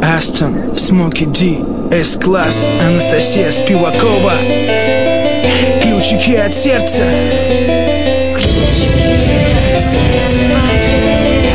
Астон, Смоки Ди, С-класс, Анастасия Спивакова. Ключики от сердца. Ключики от сердца твоего.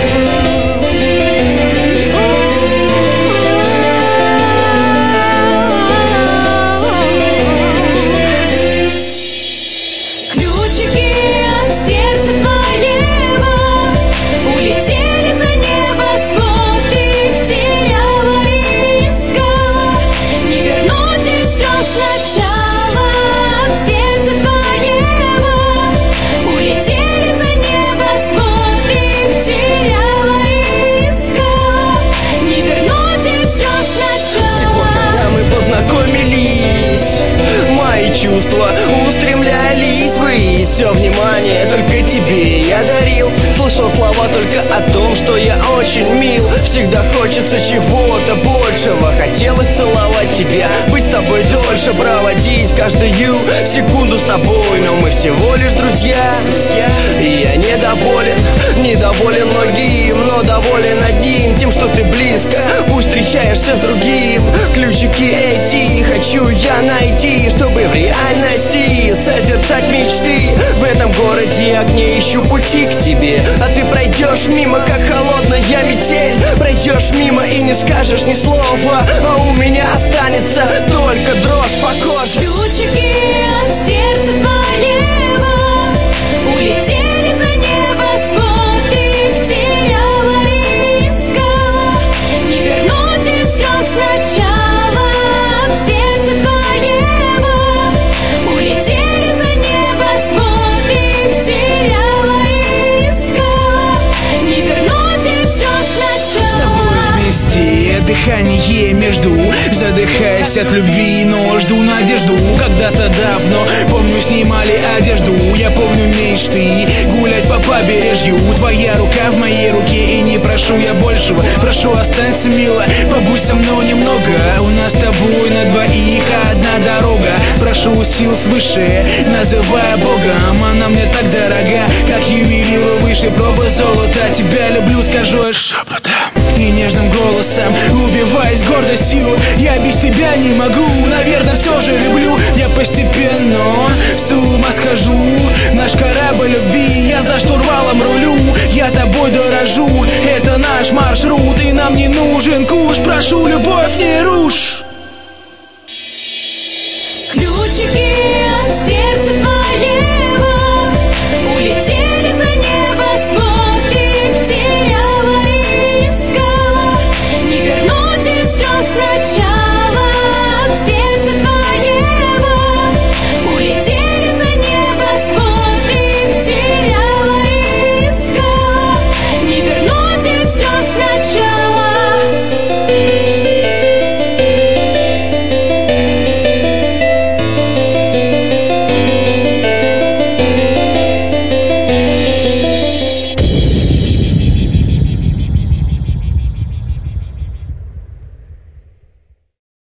Ключики от сердца твоего улетели за небосвод, их теряла и искала, не вернуть и все сначала. От сердца твоего улетели за небосвод, их теряла и искала, не вернуть и все сначала. Когда мы познакомились, мои чувства устремлялись ввысь. Все внимание только тебе я дарил. Слышал слова только о том, что я очень мил. Всегда хочется чего-то большего. Хотелось целовать тебя, быть с тобой дольше, проводить каждую секунду с тобой. Но мы всего лишь друзья, и я недоволен многим, но доволен одним, тем, что ты близко. Пусть встречаешься с другим. Ключики эти хочу я найти, чтобы в реальности созерцать мечты. В этом городе я не ищу пути к тебе, а ты пройдешь мимо, как холодная метель. Пройдешь мимо и не скажешь ни слова, а у меня останется только дрожь по коже. Ключики от сердца твоего улетели за небосвод, их теряла и искала, не вернуть и все сначала. От сердца твоего улетели за небосвод, их теряла и искала, не вернуть и все сначала. С тобой вместе дыхание между, задыхаясь от любви, но жду надежду. Когда-то давно, помню, снимали одежду. Я помню мечты, гулять по побережью. Твоя рука в моей руке, и не прошу я большего. Прошу, останься, мило, побудь со мной немного. У нас с тобой на двоих одна дорога. Прошу сил свыше, называя Богом. Она мне так дорога, как ювелиру выше пробы золота. Тебя люблю, скажу я шепотом и нежным голосом, убиваясь гордостью. Я без тебя не могу, наверное, все же люблю. Я постепенно с ума схожу. Наш корабль любви, я за штурвалом рулю. Я тобой дорожу, это наш маршрут, и нам не нужен куш. Прошу, любовь, не рушь. Ключики